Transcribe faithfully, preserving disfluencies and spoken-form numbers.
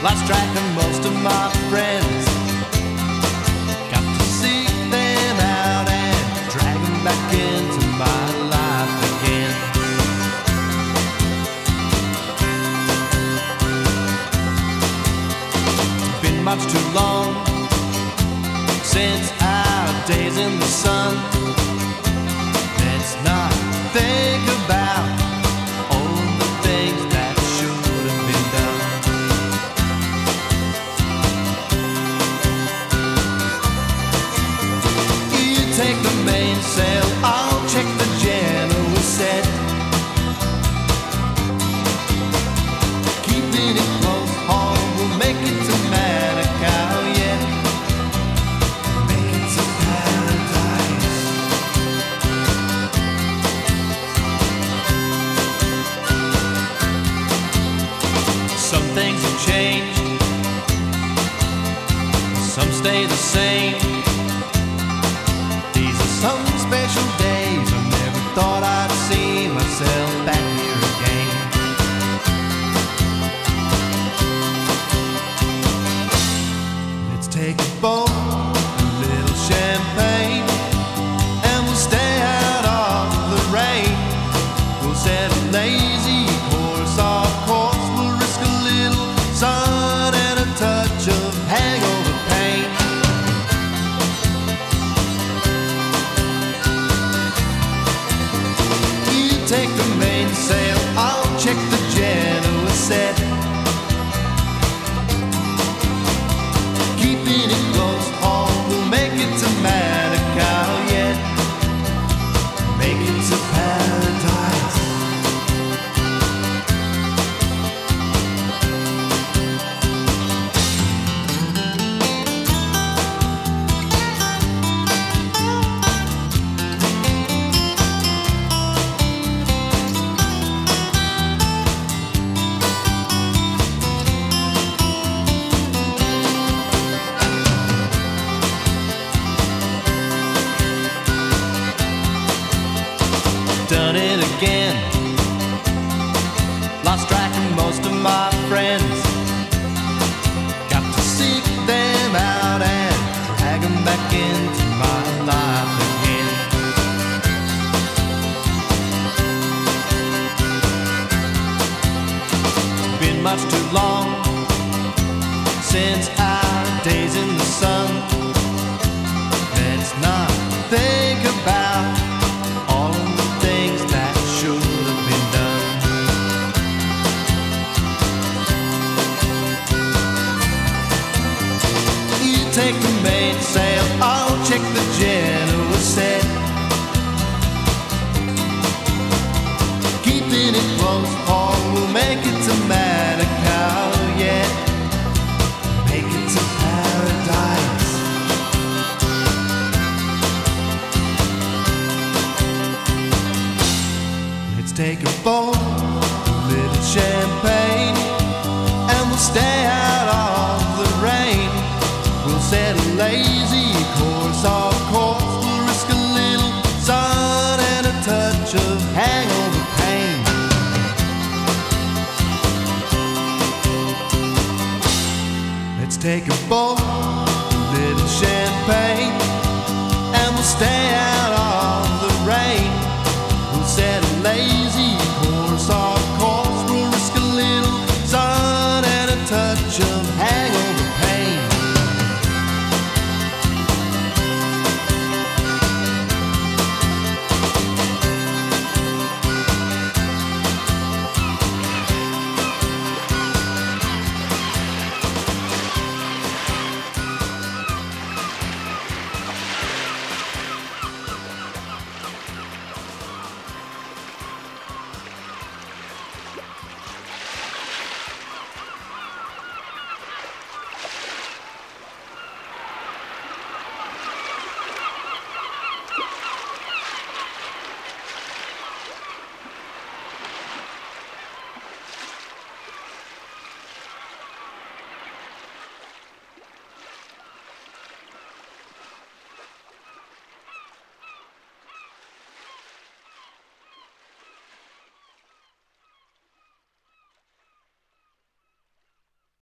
Lost track of most of my friends. Got to seek them out and drag them back into my life again. It's been much too long since our days in the sun. Let's not think about all the things that should have been done. You take the mainsail, I'll check the general set. Keeping it close home, we'll make it to Manukau, yeah. Make it to paradise. Some things have changed, some stay the same. These are some special days, I never thought I'd see myself back here again. Let's take a boat, a little champagne, and we'll stay out of the rain. We'll set a lazy course, of course. We'll risk a little sun and a touch of hangover pain. You take the mainsail, I'll check the Genoa set. Keeping it close home, we'll make it to Manukau, yeah. Make it to paradise. Done it again. Lost track of most of my friends. Got to seek them out and drag them back into my life again. It's been much too long since our days in the sun. Let's not think about all of the things that should have been done. You take the mainsail, I'll check the Genoa set. Keeping it close home, we'll make it to Manukau, yeah. Make it to paradise. Let's take a boat, a little champagne, and we'll stay out of the rain. We'll set a lazy course, of course. We'll risk a little sun and a touch of hangover pain. Let's take a boat, a little champagne,